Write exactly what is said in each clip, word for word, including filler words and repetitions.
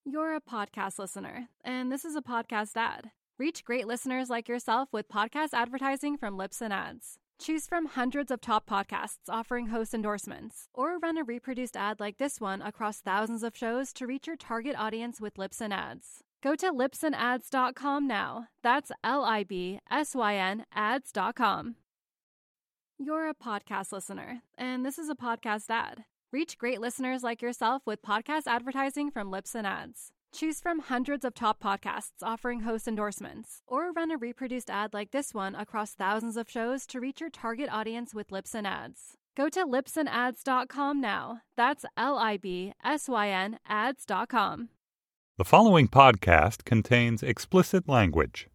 You're a podcast listener, and this is a podcast ad. Reach great listeners like yourself with podcast advertising from Libsyn Ads. Choose from hundreds of top podcasts offering host endorsements, or run a reproduced ad like this one across thousands of shows to reach your target audience with Libsyn Ads. Go to libsyn ads dot com now. That's L I B S Y N ads dot com. You're a podcast listener, and this is a podcast ad. Reach great listeners like yourself with podcast advertising from Libsyn Ads. Choose from hundreds of top podcasts offering host endorsements, or run a reproduced ad like this one across thousands of shows to reach your target audience with Libsyn Ads. Go to libsyn ads dot com now. That's L I B S Y N ads dot com. The following podcast contains explicit language.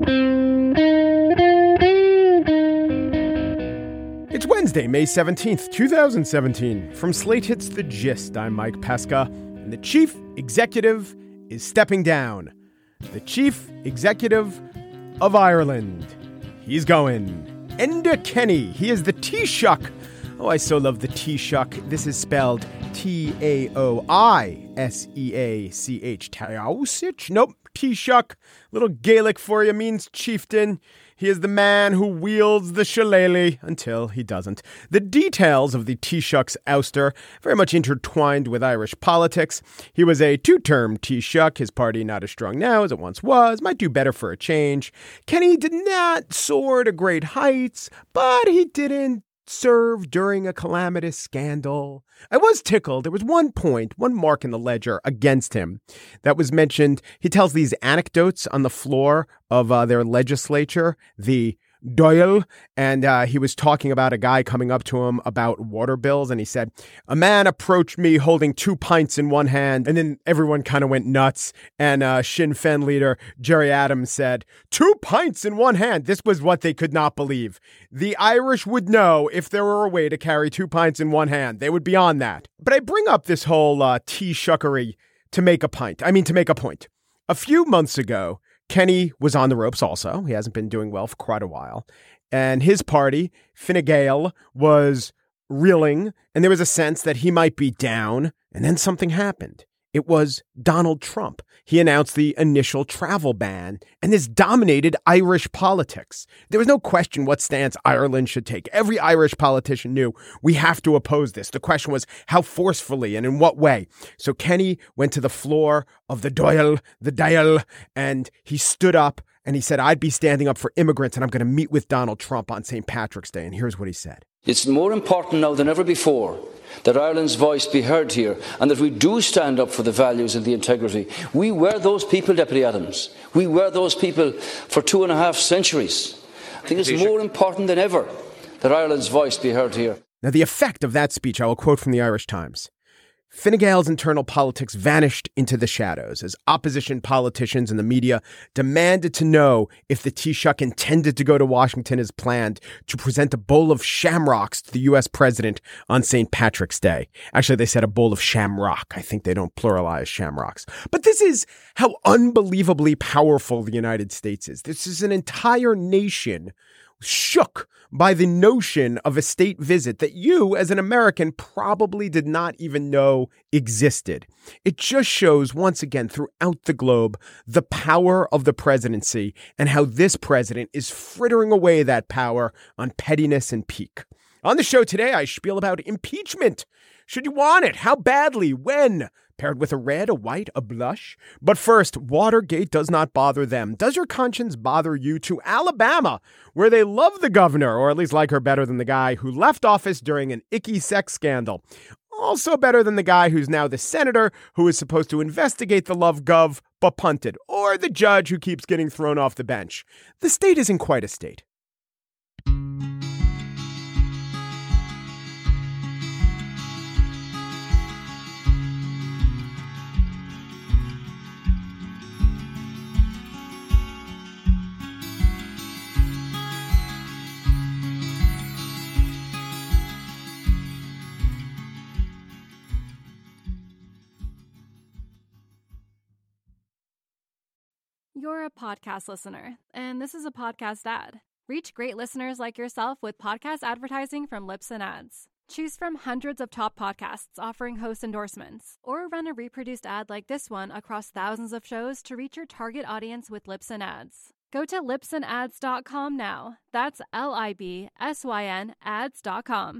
It's Wednesday, May seventeenth, twenty seventeen. From Slate Hits The Gist, I'm Mike Pesca, and the chief executive is stepping down. The chief executive of Ireland. He's going. Enda Kenny. He is the Taoiseach. Oh, I so love the Taoiseach. This is spelled T A O I S E A C H. Taoiseach? Nope. Taoiseach. Little Gaelic for you, means chieftain. He is the man who wields the shillelagh until he doesn't. The details of the Taoiseach's ouster very much intertwined with Irish politics. He was a two-term Taoiseach, his party not as strong now as it once was, might do better for a change. Kenny did not soar to great heights, but he didn't serve during a calamitous scandal. I was tickled. There was one point, one mark in the ledger against him that was mentioned. He tells these anecdotes on the floor of uh, their legislature, the Dáil, and uh, he was talking about a guy coming up to him about water bills, and he said, a man approached me holding two pints in one hand, and then everyone kind of went nuts, and uh, Sinn Féin leader Gerry Adams said, two pints in one hand. This was what they could not believe. The Irish would know if there were a way to carry two pints in one hand. They would be on that. But I bring up this whole uh, Taoiseachery to make a pint. I mean, to make a point. A few months ago, Kenny was on the ropes also. He hasn't been doing well for quite a while. And his party, Fine Gael, was reeling, and there was a sense that he might be down. And then something happened. It was Donald Trump. He announced the initial travel ban, and this dominated Irish politics. There was no question what stance Ireland should take. Every Irish politician knew we have to oppose this. The question was how forcefully and in what way. So Kenny went to the floor of the Dáil, the Dáil, and he stood up and he said, I'd be standing up for immigrants and I'm going to meet with Donald Trump on Saint Patrick's Day. And here's what he said. It's more important now than ever before that Ireland's voice be heard here and that we do stand up for the values and the integrity. We were those people, Deputy Adams. We were those people for two and a half centuries. I think it's more important than ever that Ireland's voice be heard here. Now, the effect of that speech, I will quote from the Irish Times. Fine Gael's internal politics vanished into the shadows as opposition politicians and the media demanded to know if the Taoiseach intended to go to Washington as planned to present a bowl of shamrocks to the U S president on Saint Patrick's Day. Actually, they said a bowl of shamrock. I think they don't pluralize shamrocks. But this is how unbelievably powerful the United States is. This is an entire nation shook by the notion of a state visit that you, as an American, probably did not even know existed. It just shows, once again, throughout the globe, the power of the presidency and how this president is frittering away that power on pettiness and pique. On the show today, I spiel about impeachment. Should you want it? How badly? When? Paired with a red, a white, a blush? But first, Watergate does not bother them. Does your conscience bother you? To Alabama, where they love the governor, or at least like her better than the guy who left office during an icky sex scandal. Also better than the guy who's now the senator who is supposed to investigate the love gov but punted, or the judge who keeps getting thrown off the bench. The state isn't quite a state. You're a podcast listener, and this is a podcast ad. Reach great listeners like yourself with podcast advertising from Libsyn Ads. Choose from hundreds of top podcasts offering host endorsements, or run a reproduced ad like this one across thousands of shows to reach your target audience with Libsyn Ads. Go to libsyn ads dot com now. That's L I B S Y N ads dot com.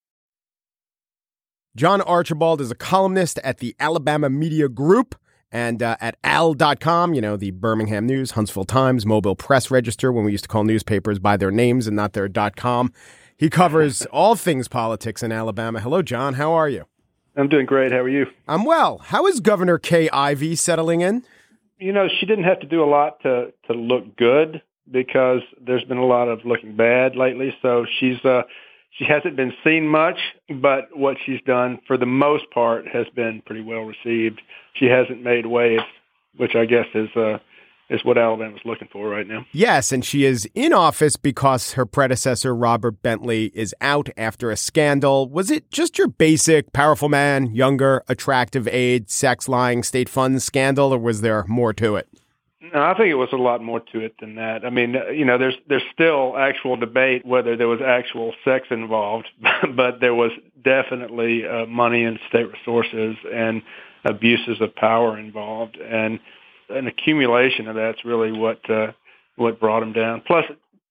John Archibald is a columnist at the Alabama Media Group and uh, at al dot com, you know, the Birmingham News, Huntsville Times, Mobile Press Register, when we used to call newspapers by their names and not their .com. He covers all things politics in Alabama. Hello, John. How are you? I'm doing great. How are you? I'm well. How is Governor Kay Ivey settling in? You know, she didn't have to do a lot to, to look good because there's been a lot of looking bad lately. So she's uh, she hasn't been seen much, but what she's done for the most part has been pretty well received. She hasn't made waves, which I guess is uh, is what Alabama's looking for right now. Yes, and she is in office because her predecessor, Robert Bentley, is out after a scandal. Was it just your basic powerful man, younger, attractive aide, sex lying, state funds scandal, or was there more to it? No, I think it was a lot more to it than that. I mean, you know, there's there's still actual debate whether there was actual sex involved, but there was definitely uh, money and state resources and abuses of power involved, and an accumulation of that's really what uh, what brought him down. Plus,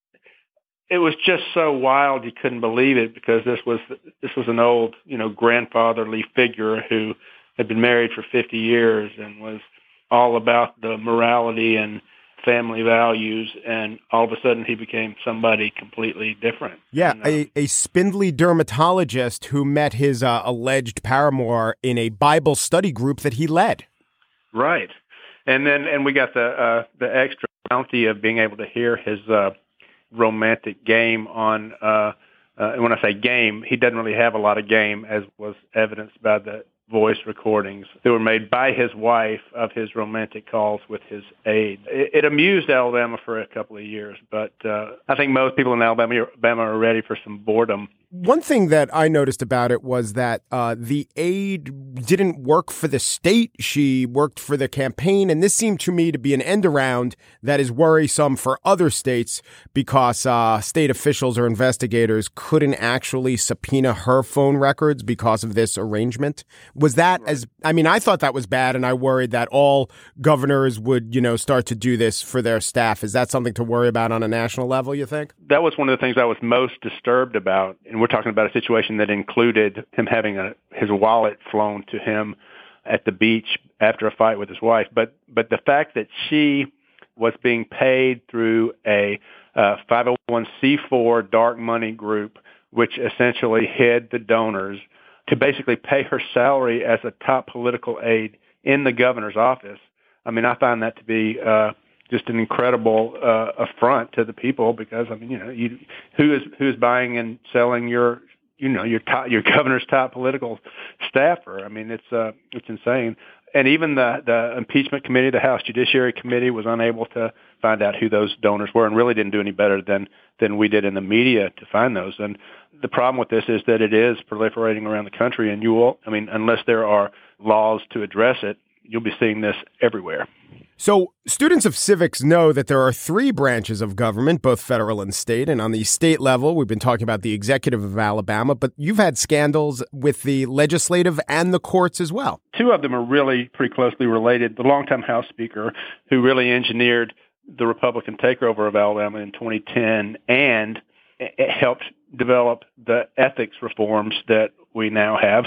it was just so wild you couldn't believe it because this was this was an old, you know, grandfatherly figure who had been married for fifty years and was all about the morality and family values, and all of a sudden he became somebody completely different. Yeah, and, uh, a, a spindly dermatologist who met his uh, alleged paramour in a Bible study group that he led. Right. And then and we got the uh, the extra bounty of being able to hear his uh, romantic game on, uh, uh, and when I say game, he doesn't really have a lot of game, as was evidenced by the voice recordings that were made by his wife of his romantic calls with his aide. It, it amused Alabama for a couple of years, but uh, I think most people in Alabama, Alabama are ready for some boredom. One thing that I noticed about it was that uh, the aide didn't work for the state. She worked for the campaign. And this seemed to me to be an end around that is worrisome for other states because uh, state officials or investigators couldn't actually subpoena her phone records because of this arrangement. Was that right? as I mean, I thought that was bad, and I worried that all governors would, you know, start to do this for their staff. Is that something to worry about on a national level, you think? That was one of the things I was most disturbed about. And we're talking about a situation that included him having a, his wallet flown to him at the beach after a fight with his wife. But but the fact that she was being paid through a uh, five oh one c four dark money group, which essentially hid the donors, to basically pay her salary as a top political aide in the governor's office. I mean, I find that to be uh, just an incredible uh, affront to the people because, I mean, you know, you, who is who is buying and selling your, you know, your top, your governor's top political staffer? I mean, it's uh, it's insane. And even the, the impeachment committee, the House Judiciary Committee, was unable to find out who those donors were and really didn't do any better than, than we did in the media to find those. And the problem with this is that it is proliferating around the country, and you will, I mean, unless there are laws to address it, you'll be seeing this everywhere. So students of civics know that there are three branches of government, both federal and state. And on the state level, we've been talking about the executive of Alabama, but you've had scandals with the legislative and the courts as well. Two of them are really pretty closely related. The longtime House Speaker, who really engineered the Republican takeover of Alabama in twenty ten and it helped develop the ethics reforms that we now have,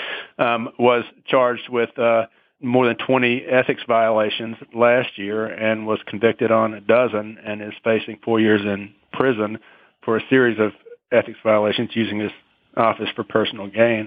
um, was charged with uh, more than twenty ethics violations last year and was convicted on a dozen and is facing four years in prison for a series of ethics violations using his office for personal gain.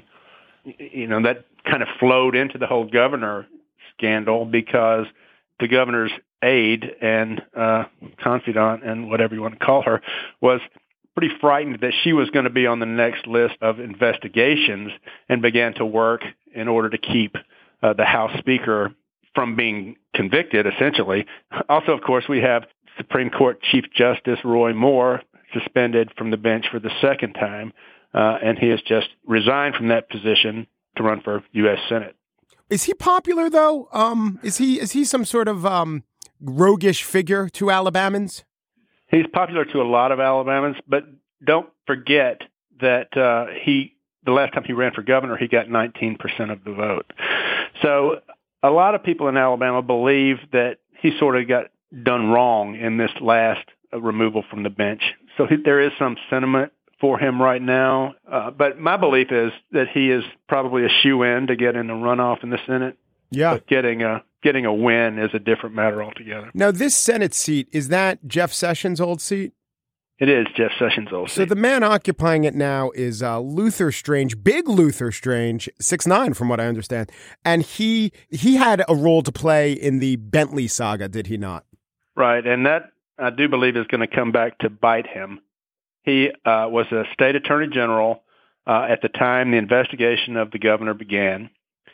You know, that kind of flowed into the whole governor scandal because the governor's aide and uh, confidant and whatever you want to call her was pretty frightened that she was going to be on the next list of investigations and began to work in order to keep uh, the House Speaker from being convicted, essentially. Also, of course, we have Supreme Court Chief Justice Roy Moore suspended from the bench for the second time, uh, and he has just resigned from that position to run for U S Senate. Is he popular, though? Um, is he is he some sort of um, roguish figure to Alabamans? He's popular to a lot of Alabamans, but don't forget that uh, he the last time he ran for governor, he got nineteen percent of the vote. So a lot of people in Alabama believe that he sort of got done wrong in this last uh, removal from the bench. So he, there is some sentiment for him right now. Uh, but my belief is that he is probably a shoe-in to get in the runoff in the Senate. Yeah. But getting a, getting a win is a different matter altogether. Now, this Senate seat, is that Jeff Sessions' old seat? It is Jeff Sessions' old So seat. the man occupying it now is uh, Luther Strange, big Luther Strange, six nine from what I understand. And he he had a role to play in the Bentley saga, did he not? Right, and that, I do believe, is going to come back to bite him. He uh, was a state attorney general uh, at the time the investigation of the governor began.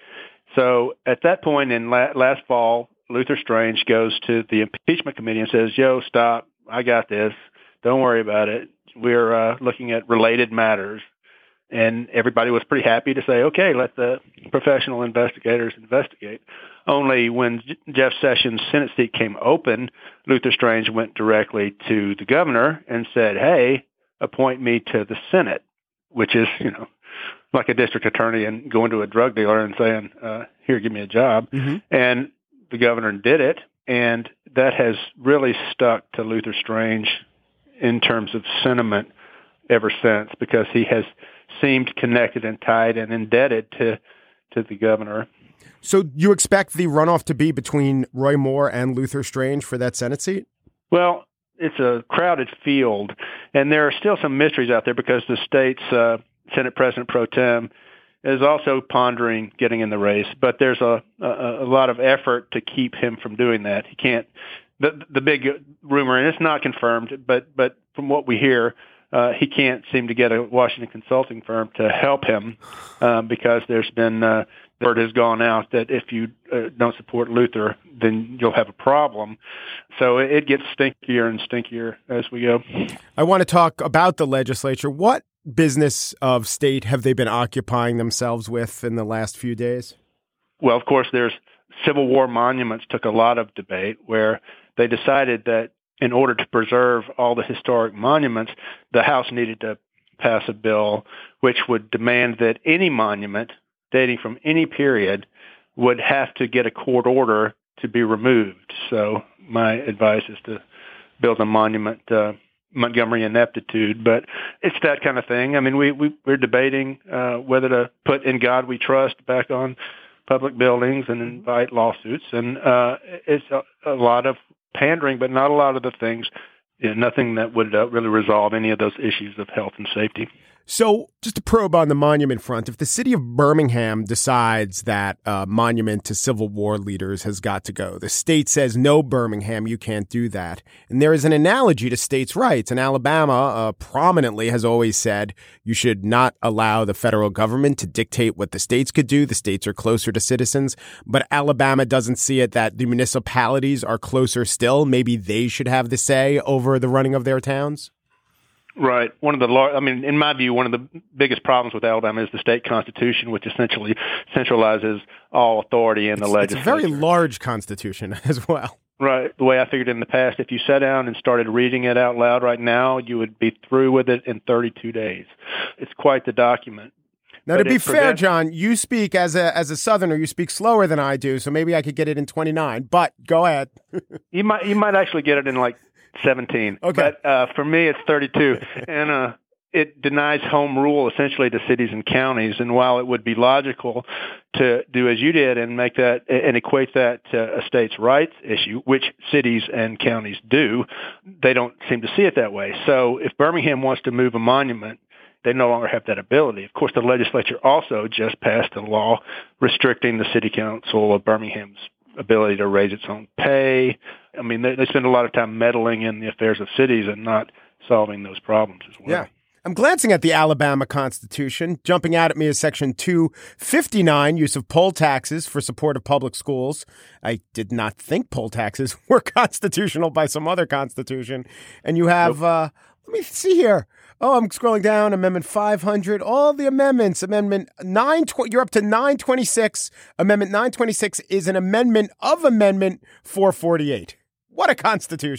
So at that point in la- last fall, Luther Strange goes to the impeachment committee and says, yo, stop, I got this. Don't worry about it. We're uh, looking at related matters. And everybody was pretty happy to say, okay, let the professional investigators investigate. Only when J- Jeff Sessions' Senate seat came open, Luther Strange went directly to the governor and said, hey, appoint me to the Senate, which is, you know, like a district attorney and going to a drug dealer and saying, uh, here, give me a job. Mm-hmm. And the governor did it. And that has really stuck to Luther Strange in terms of sentiment ever since, because he has seemed connected and tied and indebted to to the governor. So you expect the runoff to be between Roy Moore and Luther Strange for that Senate seat? Well, it's a crowded field, and there are still some mysteries out there because the state's uh, Senate President Pro Tem is also pondering getting in the race, but there's a, a, a lot of effort to keep him from doing that. He can't. The, the big rumor, and it's not confirmed, but but from what we hear, uh, he can't seem to get a Washington consulting firm to help him uh, because there's been uh, the word has gone out that if you uh, don't support Luther, then you'll have a problem. So it, it gets stinkier and stinkier as we go. I want to talk about the legislature. What business of state have they been occupying themselves with in the last few days? Well, of course, there's Civil War monuments took a lot of debate where they decided that in order to preserve all the historic monuments, the House needed to pass a bill which would demand that any monument dating from any period would have to get a court order to be removed. So my advice is to build a monument, uh, Montgomery ineptitude, but it's that kind of thing. I mean, we, we, we're debating uh, whether to put In God We Trust back on public buildings and invite lawsuits. And uh, it's a, a lot of pandering, but not a lot of the things, you know, nothing that would uh, really resolve any of those issues of health and safety. So just to probe on the monument front, if the city of Birmingham decides that a monument to Civil War leaders has got to go, the state says, no, Birmingham, you can't do that. And there is an analogy to states' rights. And Alabama uh, prominently has always said you should not allow the federal government to dictate what the states could do. The states are closer to citizens. But Alabama doesn't see it that the municipalities are closer still. Maybe they should have the say over the running of their towns. Right. One of the, lar- I mean, in my view, one of the biggest problems with Alabama is the state constitution, which essentially centralizes all authority in the it's, legislature. It's a very large constitution as well. Right. The way I figured it in the past, if you sat down and started reading it out loud right now, you would be through with it in thirty-two days. It's quite the document. Now, but to be fair, prevents- John, you speak as a as a Southerner, you speak slower than I do, so maybe I could get it in twenty-nine, but go ahead. you might you might actually get it in like seventeen. Okay. But uh, for me, it's thirty-two. and uh, it denies home rule essentially to cities and counties. And while it would be logical to do as you did and make that and equate that to a states' rights issue, which cities and counties do, they don't seem to see it that way. So if Birmingham wants to move a monument, they no longer have that ability. Of course, the legislature also just passed a law restricting the city council of Birmingham's ability to raise its own pay. I mean, they, they spend a lot of time meddling in the affairs of cities and not solving those problems as well. Yeah. I'm glancing at the Alabama Constitution. Jumping out at me is Section two fifty-nine, use of poll taxes for support of public schools. I did not think poll taxes were constitutional by some other constitution. And you have, nope. uh, let me see here. Oh, I'm scrolling down. Amendment five hundred. All the amendments. Amendment nine twenty. You're up to nine twenty-six. Amendment nine twenty-six is an amendment of Amendment four forty-eight. What a constitution.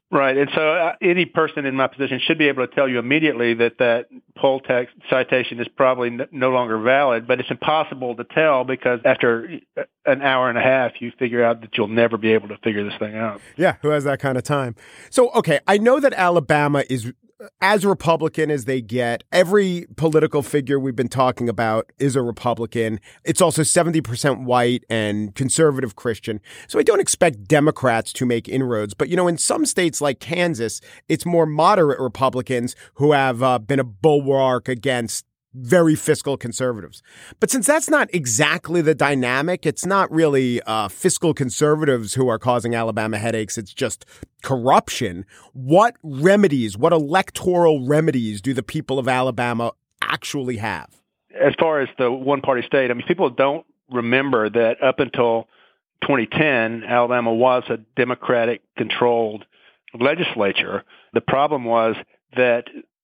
Right. And so uh, any person in my position should be able to tell you immediately that that poll text citation is probably n- no longer valid, but it's impossible to tell because after an hour and a half, you figure out that you'll never be able to figure this thing out. Yeah, who has that kind of time? So, okay, I know that Alabama is as Republican as they get. Every political figure we've been talking about is a Republican. It's also seventy percent white and conservative Christian. So I don't expect Democrats to make inroads. But, you know, in some states like Kansas, it's more moderate Republicans who have uh, been a bulwark against very fiscal conservatives. But since that's not exactly the dynamic, it's not really uh, fiscal conservatives who are causing Alabama headaches. It's just corruption. What remedies, what electoral remedies do the people of Alabama actually have? As far as the one-party state, I mean, people don't remember that up until twenty ten, Alabama was a Democratic-controlled legislature. The problem was that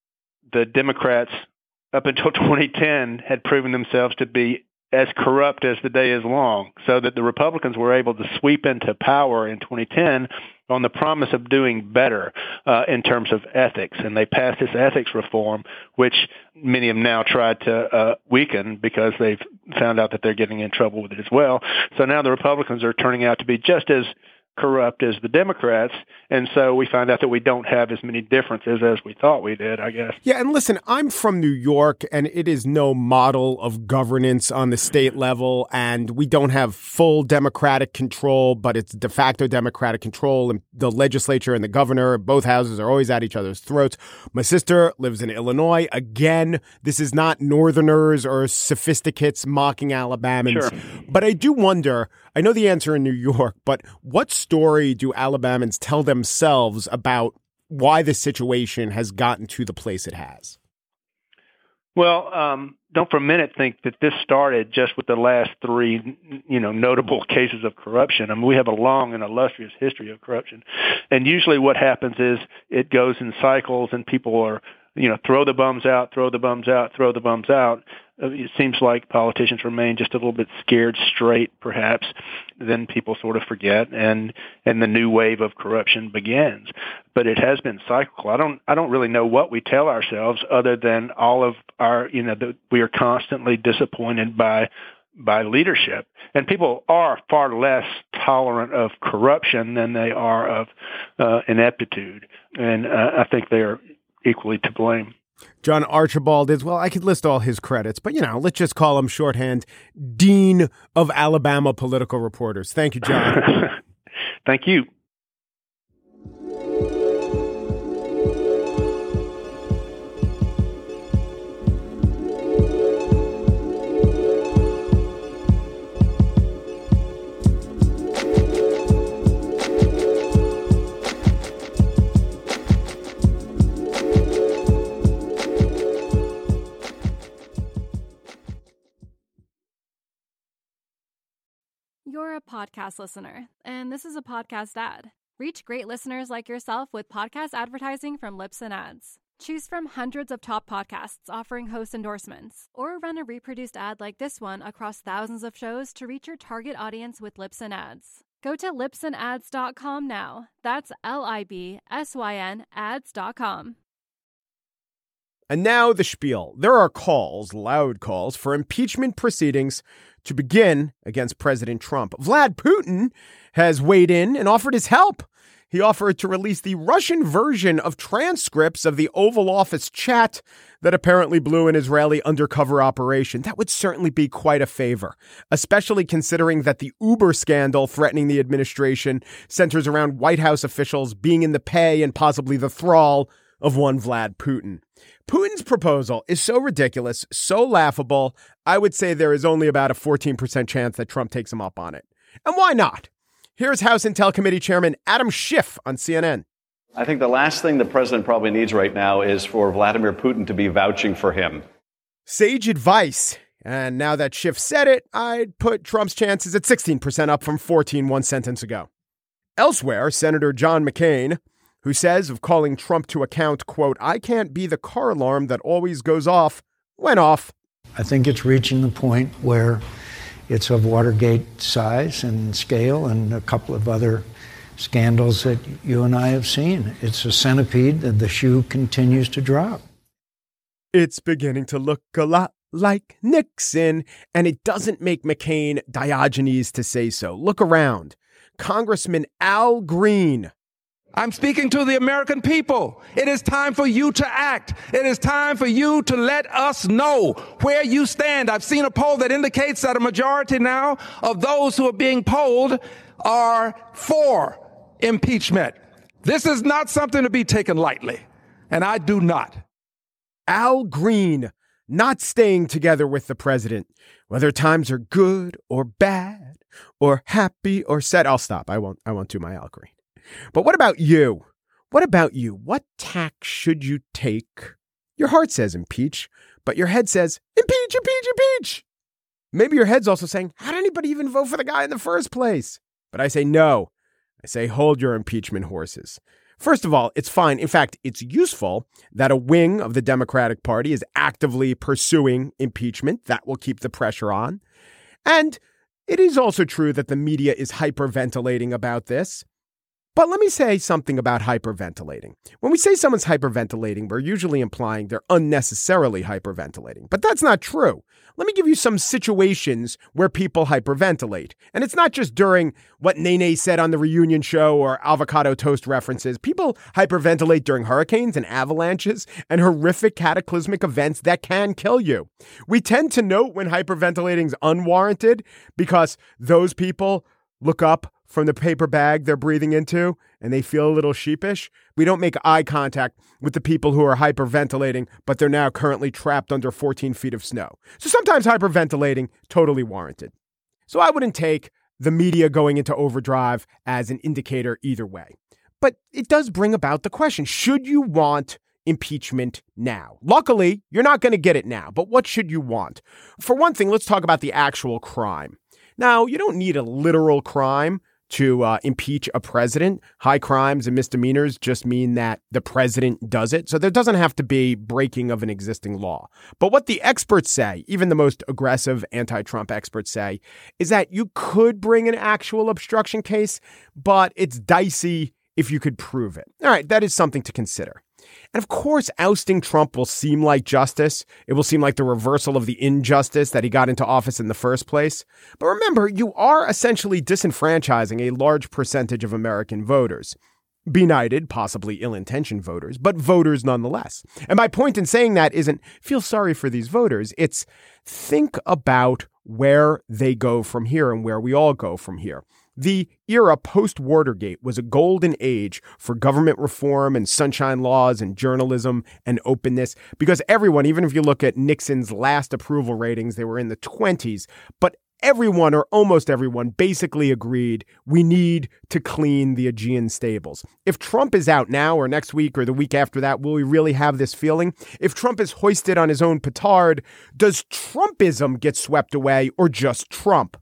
the Democrats up until twenty ten had proven themselves to be as corrupt as the day is long, so that the Republicans were able to sweep into power in twenty ten on the promise of doing better uh, in terms of ethics. And they passed this ethics reform, which many of them now tried to uh, weaken because they've found out that they're getting in trouble with it as well. So now the Republicans are turning out to be just as corrupt as the Democrats, and so we find out that we don't have as many differences as we thought we did, I guess. Yeah, and listen, I'm from New York, and it is no model of governance on the state level, and we don't have full Democratic control, but it's de facto Democratic control, and the legislature and the governor, both houses are always at each other's throats. My sister lives in Illinois. Again, this is not Northerners or sophisticates mocking Alabamans, sure. But I do wonder, I know the answer in New York, but what story do Alabamans tell themselves about why the situation has gotten to the place it has? Well, um, don't for a minute think that this started just with the last three, you know, notable cases of corruption. I mean, we have a long and illustrious history of corruption. And usually what happens is it goes in cycles and people are, you know, throw the bums out, throw the bums out, throw the bums out. It seems like politicians remain just a little bit scared straight, perhaps. Then people sort of forget, and and the new wave of corruption begins. But it has been cyclical. I don't I don't really know what we tell ourselves other than all of our, you know, the, we are constantly disappointed by by leadership, and people are far less tolerant of corruption than they are of uh, ineptitude, and uh, I think they are equally to blame. John Archibald is, well, I could list all his credits, but, you know, let's just call him shorthand Dean of Alabama Political Reporters. Thank you, John. Thank you. You're a podcast listener, and this is a podcast ad. Reach great listeners like yourself with podcast advertising from Libsyn Ads. Choose from hundreds of top podcasts offering host endorsements, or run a reproduced ad like this one across thousands of shows to reach your target audience with Libsyn Ads. Go to libsyn ads dot com now. That's L I B S Y N ads dot com. And now the spiel. There are calls, loud calls, for impeachment proceedings to begin against President Trump. Vlad Putin has weighed in and offered his help. He offered to release the Russian version of transcripts of the Oval Office chat that apparently blew an Israeli undercover operation. That would certainly be quite a favor, especially considering that the Uber scandal threatening the administration centers around White House officials being in the pay and possibly the thrall of one Vlad Putin. Putin's proposal is so ridiculous, so laughable, I would say there is only about a fourteen percent chance that Trump takes him up on it. And why not? Here's House Intel Committee Chairman Adam Schiff on C N N. I think the last thing the president probably needs right now is for Vladimir Putin to be vouching for him. Sage advice. And now that Schiff said it, I'd put Trump's chances at sixteen percent up from fourteen one sentence ago. Elsewhere, Senator John McCain, who says of calling Trump to account, quote, "I can't be the car alarm that always goes off," went off. I think it's reaching the point where it's of Watergate size and scale and a couple of other scandals that you and I have seen. It's a centipede that the shoe continues to drop. It's beginning to look a lot like Nixon, and it doesn't make McCain Diogenes to say so. Look around. Congressman Al Green. I'm speaking to the American people. It is time for you to act. It is time for you to let us know where you stand. I've seen a poll that indicates that a majority now of those who are being polled are for impeachment. This is not something to be taken lightly, and I do not. Al Green, not staying together with the president, whether times are good or bad or happy or sad. I'll stop. I won't, I won't do my Al Green. But what about you? What about you? What tack should you take? Your heart says impeach, but your head says impeach, impeach, impeach. Maybe your head's also saying, how did anybody even vote for the guy in the first place? But I say no. I say hold your impeachment horses. First of all, it's fine. In fact, it's useful that a wing of the Democratic Party is actively pursuing impeachment. That will keep the pressure on. And it is also true that the media is hyperventilating about this. But let me say something about hyperventilating. When we say someone's hyperventilating, we're usually implying they're unnecessarily hyperventilating. But that's not true. Let me give you some situations where people hyperventilate. And it's not just during what Nene said on the reunion show or avocado toast references. People hyperventilate during hurricanes and avalanches and horrific cataclysmic events that can kill you. We tend to note when hyperventilating is unwarranted because those people look up from the paper bag they're breathing into and they feel a little sheepish. We don't make eye contact with the people who are hyperventilating, but they're now currently trapped under fourteen feet of snow. So sometimes hyperventilating, totally warranted. So I wouldn't take the media going into overdrive as an indicator either way. But it does bring about the question, should you want impeachment now? Luckily, you're not going to get it now, but what should you want? For one thing, let's talk about the actual crime. Now, you don't need a literal crime to uh, impeach a president. High crimes and misdemeanors just mean that the president does it. So there doesn't have to be breaking of an existing law. But what the experts say, even the most aggressive anti-Trump experts say, is that you could bring an actual obstruction case, but it's dicey if you could prove it. All right, that is something to consider. And of course, ousting Trump will seem like justice. It will seem like the reversal of the injustice that he got into office in the first place. But remember, you are essentially disenfranchising a large percentage of American voters. Benighted, possibly ill-intentioned voters, but voters nonetheless. And my point in saying that isn't feel sorry for these voters. It's think about where they go from here and where we all go from here. The era post-Watergate was a golden age for government reform and sunshine laws and journalism and openness because everyone, even if you look at Nixon's last approval ratings, they were in the twenties, but everyone or almost everyone basically agreed we need to clean the Aegean stables. If Trump is out now or next week or the week after that, will we really have this feeling? If Trump is hoisted on his own petard, does Trumpism get swept away or just Trump?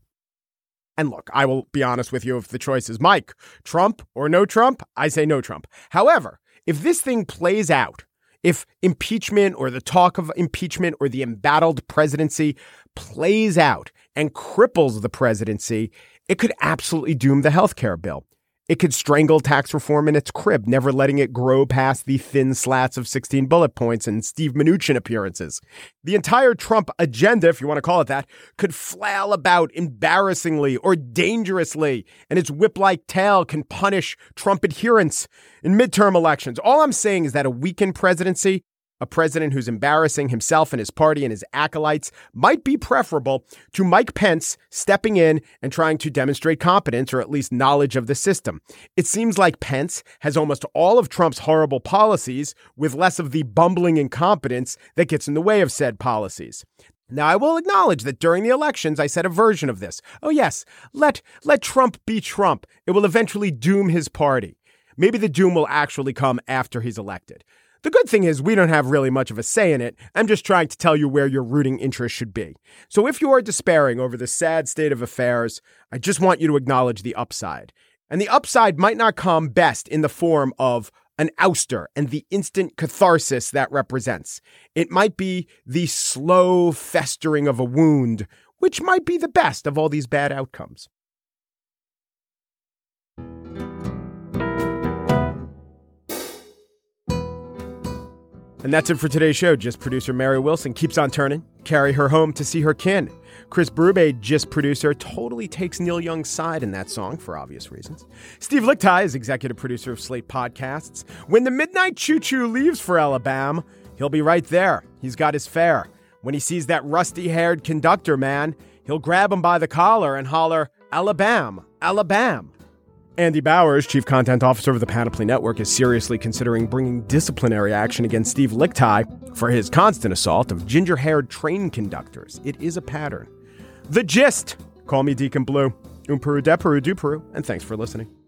And look, I will be honest with you, if the choice is Mike, Trump or no Trump, I say no Trump. However, if this thing plays out, if impeachment or the talk of impeachment or the embattled presidency plays out and cripples the presidency, it could absolutely doom the healthcare bill. It could strangle tax reform in its crib, never letting it grow past the thin slats of sixteen bullet points and Steve Mnuchin appearances. The entire Trump agenda, if you want to call it that, could flail about embarrassingly or dangerously, and its whip-like tail can punish Trump adherents in midterm elections. All I'm saying is that a weakened presidency, a president who's embarrassing himself and his party and his acolytes, might be preferable to Mike Pence stepping in and trying to demonstrate competence or at least knowledge of the system. It seems like Pence has almost all of Trump's horrible policies with less of the bumbling incompetence that gets in the way of said policies. Now, I will acknowledge that during the elections, I said a version of this. Oh, yes, let, let Trump be Trump. It will eventually doom his party. Maybe the doom will actually come after he's elected. The good thing is we don't have really much of a say in it. I'm just trying to tell you where your rooting interest should be. So if you are despairing over the sad state of affairs, I just want you to acknowledge the upside. And the upside might not come best in the form of an ouster and the instant catharsis that represents. It might be the slow festering of a wound, which might be the best of all these bad outcomes. And that's it for today's show. Just producer Mary Wilson keeps on turning. Carry her home to see her kin. Chris Brube, Just producer, totally takes Neil Young's side in that song for obvious reasons. Steve Lickteig is executive producer of Slate Podcasts. When the midnight choo-choo leaves for Alabama, he'll be right there. He's got his fare. When he sees that rusty-haired conductor man, he'll grab him by the collar and holler, Alabama, Alabama. Andy Bowers, chief content officer of the Panoply Network, is seriously considering bringing disciplinary action against Steve Lickteig for his constant assault of ginger-haired train conductors. It is a pattern. The Gist. Call me Deacon Blue. Um Peru, de Peru, du Peru, and thanks for listening.